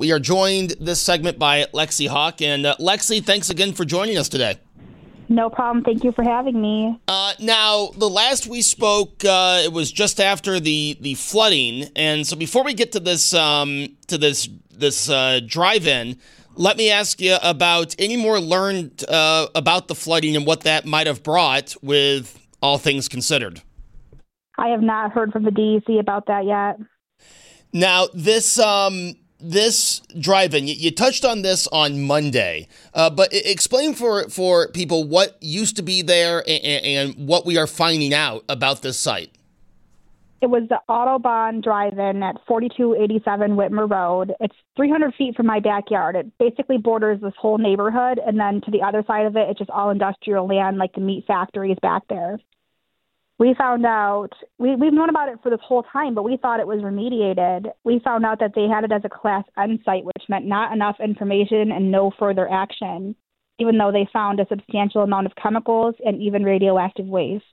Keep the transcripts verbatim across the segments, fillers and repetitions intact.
We are joined this segment by Lexi Hawk. And uh, Lexi, thanks again for joining us today. No problem. Thank you for having me. Uh, now, the last we spoke, uh, it was just after the, the flooding. And so before we get to this um, to this this uh, drive-in, let me ask you about any more learned uh, about the flooding and what that might have brought with all things considered. I have not heard from the D E C about that yet. Now, this um, this drive-in, you, you touched on this on Monday, uh, but explain for, for people what used to be there and, and what we are finding out about this site. It was the Autobahn Drive-In at forty-two eighty-seven Whitmer Road. It's three hundred feet from my backyard. It basically borders this whole neighborhood, and then to the other side of it, it's just all industrial land, like the meat factories back there. We found out, we, we've known about it for this whole time, but we thought it was remediated. We found out that they had it as a Class N site, which meant not enough information and no further action, even though they found a substantial amount of chemicals and even radioactive waste.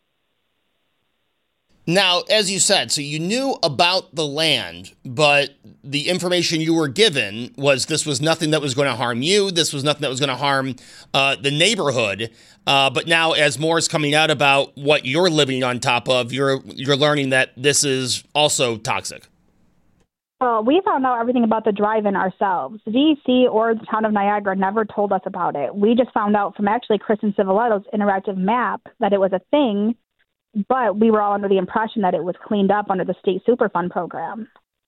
Now, as you said, so you knew about the land, but the information you were given was this was nothing that was going to harm you. This was nothing that was going to harm uh, the neighborhood. Uh, but now, as more is coming out about what you're living on top of, you're you're learning that this is also toxic. Well, we found out everything about the drive-in ourselves. The D E C or the town of Niagara never told us about it. We just found out from actually Kristen Civiletto's interactive map that it was a thing. But we were all under the impression that it was cleaned up under the state Superfund program.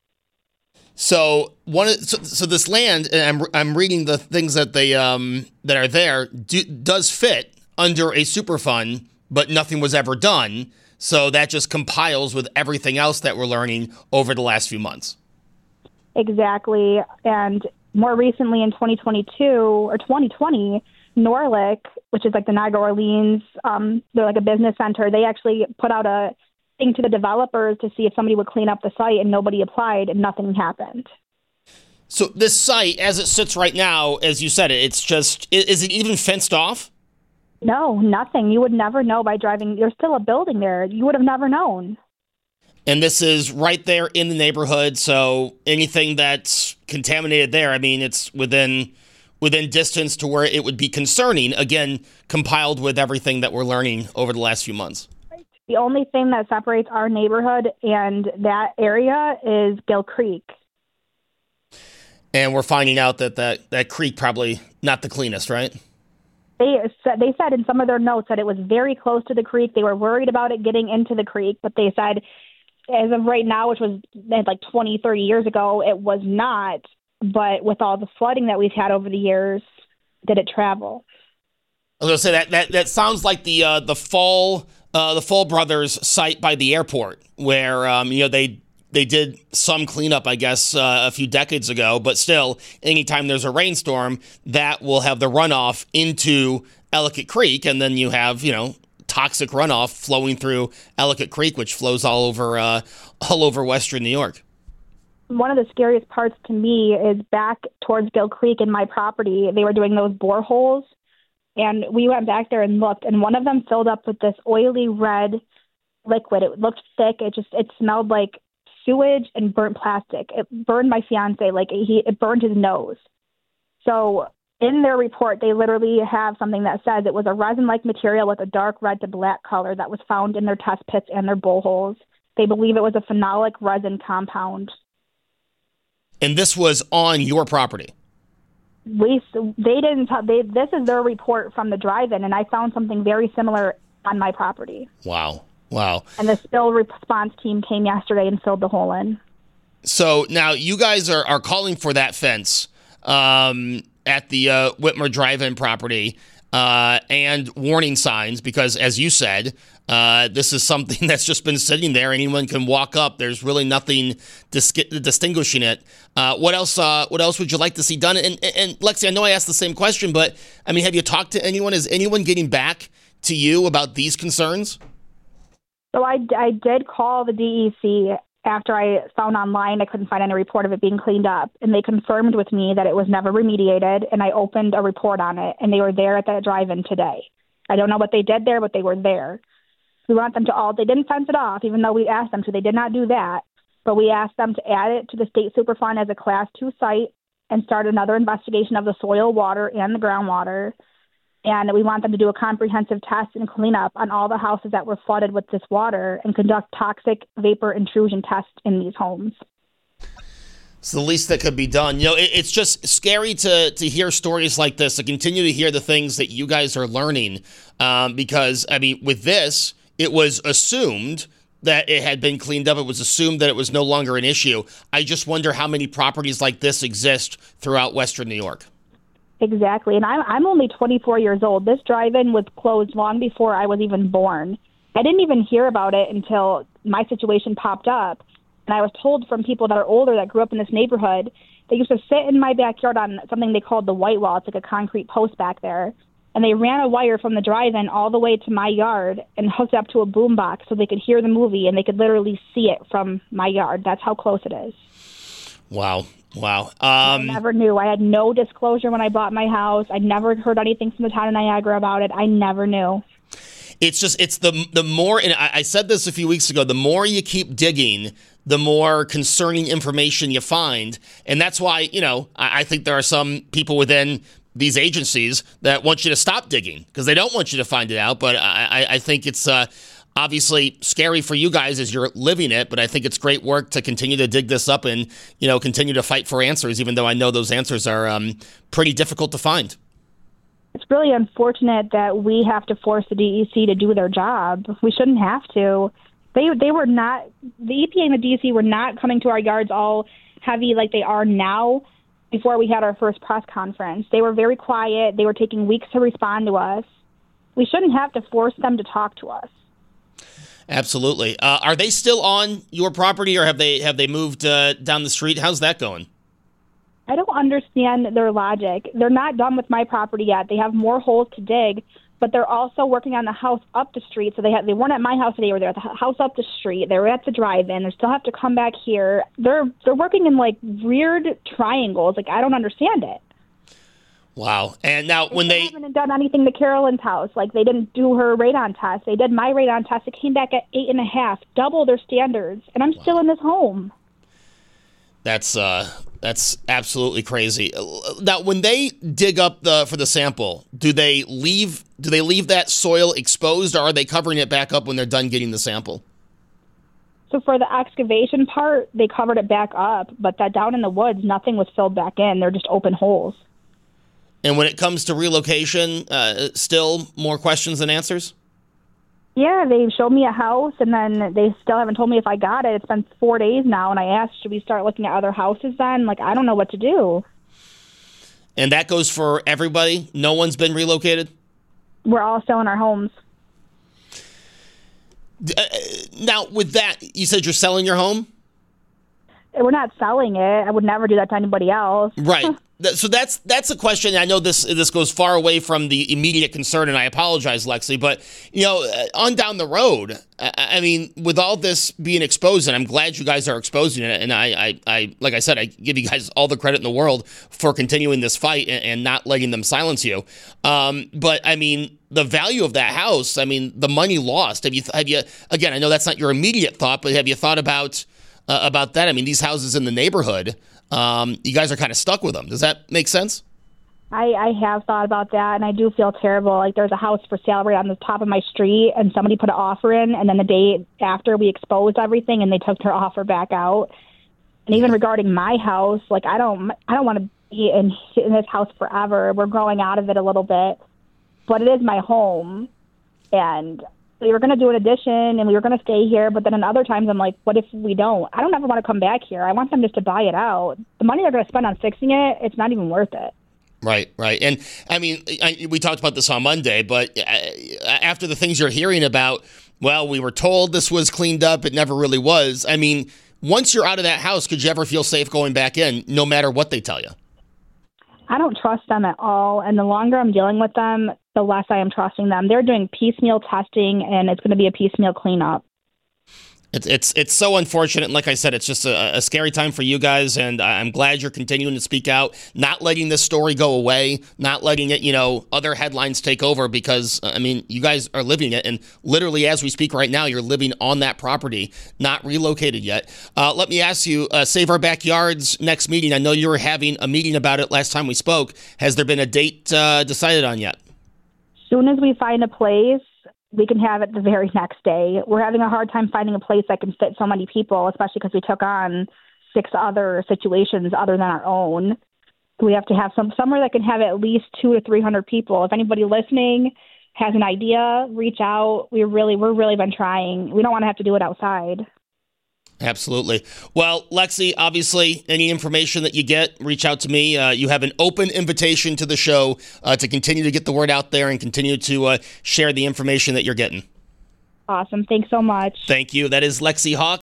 So one, so, so this land, and I'm I'm reading the things that they um that are there, do, does fit under a Superfund, but nothing was ever done. So that just compiles with everything else that we're learning over the last few months. Exactly, and more recently in twenty twenty-two or twenty twenty. Norlick, which is like the Niagara Orleans, um, they're like a business center. They actually put out a thing to the developers to see if somebody would clean up the site, and nobody applied, and nothing happened. So this site, as it sits right now, as you said, it's just, is it even fenced off? No, nothing. You would never know by driving. There's still a building there. You would have never known. And this is right there in the neighborhood, so anything that's contaminated there, I mean, it's within... within distance to where it would be concerning, again, compiled with everything that we're learning over the last few months. The only thing that separates our neighborhood and that area is Gill Creek. And we're finding out that that, that creek probably not the cleanest, right? They said, they said in some of their notes that it was very close to the creek. They were worried about it getting into the creek, but they said as of right now, which was like twenty, thirty years ago, it was not. But with all the flooding that we've had over the years, did it travel? I was going to say that, that that sounds like the uh, the Fall uh, the Fall Brothers site by the airport, where um, you know they they did some cleanup, I guess, uh, a few decades ago. But still, anytime there's a rainstorm, that will have the runoff into Ellicott Creek, and then you have you know toxic runoff flowing through Ellicott Creek, which flows all over uh, all over Western New York. One of the scariest parts to me is back towards Gill Creek in my property. They were doing those boreholes, and we went back there and looked, and one of them filled up with this oily red liquid. It looked thick. It just it smelled like sewage and burnt plastic. It burned my fiance, like he it burned his nose. So in their report, they literally have something that says it was a resin-like material with a dark red to black color that was found in their test pits and their boreholes. They believe it was a phenolic resin compound. And this was on your property? We they didn't. They this is their report from the drive-in, and I found something very similar on my property. Wow, wow! And the spill response team came yesterday and filled the hole in. So now you guys are are calling for that fence um, at the uh, Whitmer Drive-in property uh, and warning signs because, as you said. Uh, this is something that's just been sitting there. Anyone can walk up. There's really nothing dis- distinguishing it. Uh, what else? Uh, what else would you like to see done? And, and, and Lexi, I know I asked the same question, but I mean, have you talked to anyone? Is anyone getting back to you about these concerns? So I, I did call the D E C after I found online I couldn't find any report of it being cleaned up, and they confirmed with me that it was never remediated, and I opened a report on it, and they were there at that drive-in today. I don't know what they did there, but they were there. We want them to all, they didn't fence it off, even though we asked them to. They did not do that. but we asked them to add it to the state Superfund as a class two site and start another investigation of the soil, water, and the groundwater. And we want them to do a comprehensive test and cleanup on all the houses that were flooded with this water and conduct toxic vapor intrusion tests in these homes. It's the least that could be done. You know, it, it's just scary to to hear stories like this, to continue to hear the things that you guys are learning. Um, because, I mean, with this, it was assumed that it had been cleaned up. It was assumed that it was no longer an issue. I just wonder how many properties like this exist throughout Western New York. Exactly. And I'm, I'm only twenty-four years old. This drive-in was closed long before I was even born. I didn't even hear about it until my situation popped up. And I was told from people that are older that grew up in this neighborhood, they used to sit in my backyard on something they called the white wall. It's like a concrete post back there. And they ran a wire from the drive-in all the way to my yard and hooked it up to a boom box so they could hear the movie and they could literally see it from my yard. That's how close it is. Wow. Wow. Um, I never knew. I had no disclosure when I bought my house. I never heard anything from the town of Niagara about it. I never knew. It's just, it's the the more, and I, I said this a few weeks ago, the more you keep digging, the more concerning information you find. And that's why, you know, I, I think there are some people within these agencies that want you to stop digging because they don't want you to find it out. But I, I, I think it's uh, obviously scary for you guys as you're living it. But I think it's great work to continue to dig this up and, you know, continue to fight for answers, even though I know those answers are um, pretty difficult to find. It's really unfortunate that we have to force the D E C to do their job. We shouldn't have to. They they were not, the E P A and the D E C were not coming to our yards all heavy like they are now before we had our first press conference. They were very quiet. They were taking weeks to respond to us. We shouldn't have to force them to talk to us. Absolutely. Uh, are they still on your property or have they have they moved uh, down the street? How's that going? I don't understand their logic. They're not done with my property yet. They have more holes to dig, but they're also working on the house up the street. So they had, they weren't at my house today. They were there at the house up the street. They were at the drive-in. They still have to come back here. They're they're working in like weird triangles. Like I don't understand it. Wow. And now when they, they haven't done anything to Carolyn's house, like they didn't do her radon test. They did my radon test. It came back at eight and a half, double their standards, and I'm wow. still in this home. That's uh, that's absolutely crazy. Now, when they dig up the for the sample, do they leave do they leave that soil exposed, or are they covering it back up when they're done getting the sample? So for the excavation part, they covered it back up, but that down in the woods, nothing was filled back in. They're just open holes. And when it comes to relocation, uh, still more questions than answers? Yeah, they showed me a house, and then they still haven't told me if I got it. It's been four days now, and I asked, should we start looking at other houses then? Like, I don't know what to do. And that goes for everybody? No one's been relocated? We're all still in our homes. Uh, now, with that, you said you're selling your home? We're not selling it. I would never do that to anybody else. Right. So that's that's a question. I know this this goes far away from the immediate concern, and I apologize, Lexi. But you know, on down the road, I, I mean, with all this being exposed, and I'm glad you guys are exposing it. And I, I, I, like I said, I give you guys all the credit in the world for continuing this fight and, and not letting them silence you. Um, but I mean, the value of that house. I mean, the money lost. Have you have you again? I know that's not your immediate thought, but have you thought about uh, about that? I mean, these houses in the neighborhood. Um, you guys are kind of stuck with them. Does that make sense? I, I have thought about that, and I do feel terrible. Like, there's a house for sale right on the top of my street, and somebody put an offer in, and then the day after we exposed everything, and they took their offer back out. And even regarding my house, like, I don't I don't want to be in, in this house forever. We're growing out of it a little bit, but it is my home, and we were going to do an addition, and we were going to stay here, but then in other times I'm like, what if we don't? I don't ever want to come back here. I want them just to buy it out. The money they're going to spend on fixing it, it's not even worth it. Right, right. And, I mean, I, we talked about this on Monday, but after the things you're hearing about, well, we were told this was cleaned up. It never really was. I mean, once you're out of that house, could you ever feel safe going back in, no matter what they tell you? I don't trust them at all, and the longer I'm dealing with them, the less I am trusting them. They're doing piecemeal testing, and it's going to be a piecemeal cleanup. It's it's it's so unfortunate. And like I said, it's just a, a scary time for you guys. And I'm glad you're continuing to speak out, not letting this story go away, not letting it, you know, other headlines take over, because, I mean, you guys are living it. And literally, as we speak right now, you're living on that property, not relocated yet. Uh, let me ask you, uh, Save Our Backyard's next meeting. I know you were having a meeting about it last time we spoke. Has there been a date uh, decided on yet? As soon as we find a place, we can have it the very next day. We're having a hard time finding a place that can fit so many people, especially because we took on six other situations other than our own. We have to have some somewhere that can have at least two to three hundred people. If anybody listening has an idea, reach out. We really, we're really been trying. We don't want to have to do it outside. Absolutely. Well, Lexi, obviously, any information that you get, reach out to me. Uh, you have an open invitation to the show uh, to continue to get the word out there and continue to uh, share the information that you're getting. Awesome. Thanks so much. Thank you. That is Lexi Hawk.